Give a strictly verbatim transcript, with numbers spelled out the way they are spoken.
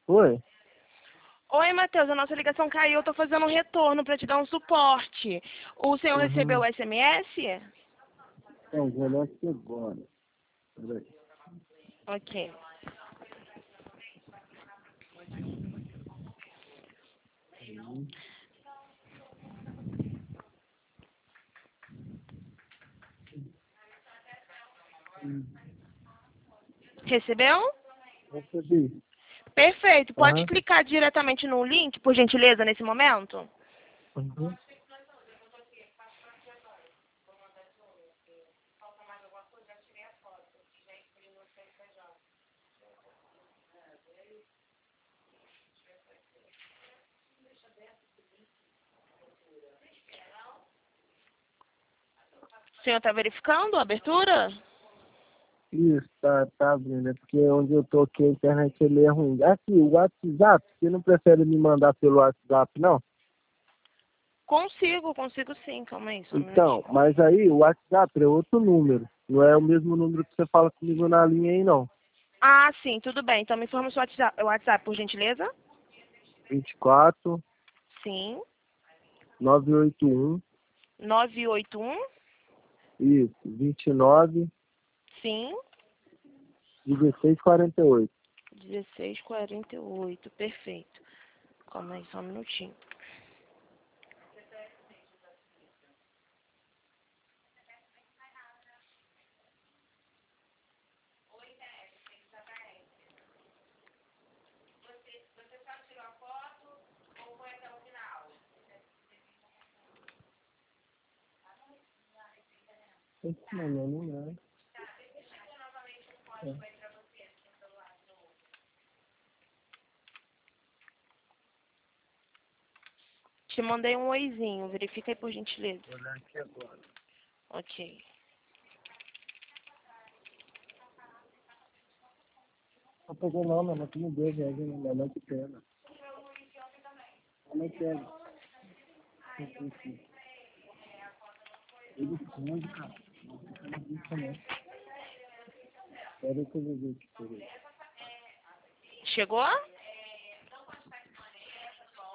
Oi? Oi, Matheus, a nossa ligação caiu, eu tô fazendo um retorno para te dar um suporte. O senhor Uhum. recebeu o S M S? Então, vou olhar aqui agora. Peraí. Ok. Uhum. Hum. Recebeu? Recebi. Perfeito. Pode Aham. clicar diretamente no link, por gentileza, nesse momento? Uhum. O senhor está verificando a abertura? Isso, tá, tá abrindo. É porque onde eu tô aqui a internet ele é ruim. Aqui, o WhatsApp, você não prefere me mandar pelo WhatsApp, não? Consigo, consigo sim. Calma aí, só um Então, minutinho. mas aí o WhatsApp é outro número. Não é o mesmo número que você fala comigo na linha aí, não. Ah, sim, tudo bem. Então me informa o seu WhatsApp, WhatsApp, por gentileza. vinte e quatro, Sim. novecentos e oitenta e um, nove oito um. isso, vinte e nove, Sim. dezesseis quarenta e oito. dezesseis quarenta e oito. Perfeito. Calma aí, só um minutinho. Não, não, não é. É. Te mandei um oizinho. Verifica aí, por gentileza. Vou olhar aqui agora. Ok. Não pegou não, minha mãe que me deu, velho. Minha mãe que pega. Minha mãe pega. Sim, sim, sim. Ele esconde, cara. Não fica na vista, não. Espera que eu vou ver aqui por aí. Chegou?